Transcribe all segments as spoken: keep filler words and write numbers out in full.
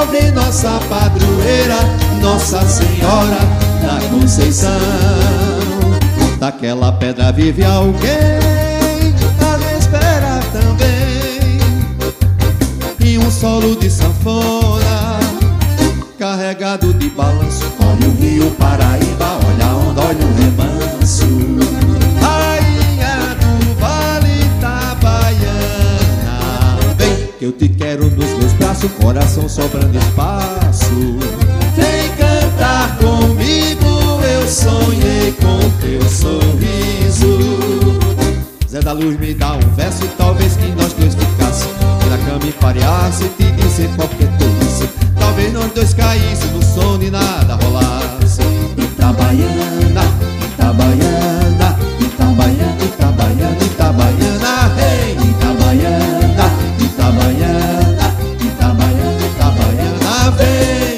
Salve nossa padroeira, Nossa Senhora da Conceição. Daquela pedra vive alguém a me esperar também, e um solo de sanfona carregado de balanço. Olha o rio Paraíba, olha a onda, olha o remanso. Rainha do Vale Itabaiana, vem que eu te quero nos meus braços, coração sobrando espaço. Vem cantar comigo, eu sonhei com teu sorriso. Zé da Luz, me dá um verso, talvez que nós dois ficasse na cama e pareasse, te dizer qualquer tolice. Talvez nós dois caísse no sono e nada rolasse. Itabaiana, Itabaiana, Itabaiana, Itabaiana, Itabaiana, hey! Itabaiana, Itabaiana, Itabaiana, Itabaiana, vem!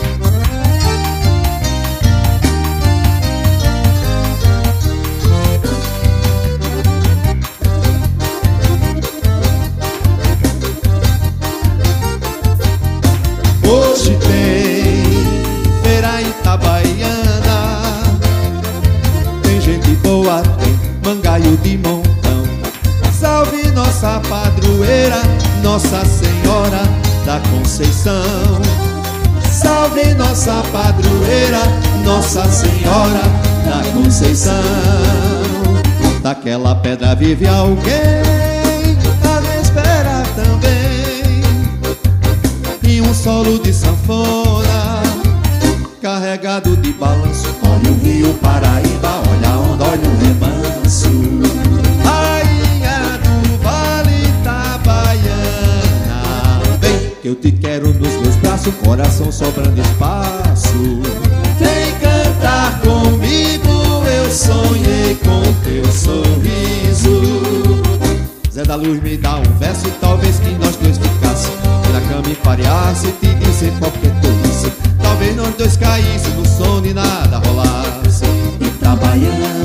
Hoje tem feira itabaiana, tem gente boa, tem mangaio de montão. Salve nossa padroeira, Nossa Senhora da Conceição. Salve nossa padroeira, Nossa Senhora da Conceição. Daquela pedra vive alguém a me esperar também, e um solo de sanfona carregado de balanço. Olha o rio Paraíba, olha a onda, olha o remanso. Rainha do Vale Itabaiana, vem que eu te quero nos meus braços, coração sobrando espaço. Vem cantar comigo, eu sonhei com teu sorriso. Zé da Luz, me dá um verso, talvez que nós dois ficasse na cama e pareasse, te dizer qualquer tolice. Talvez nós dois caísse no sono e nada rolasse. Itabaiana,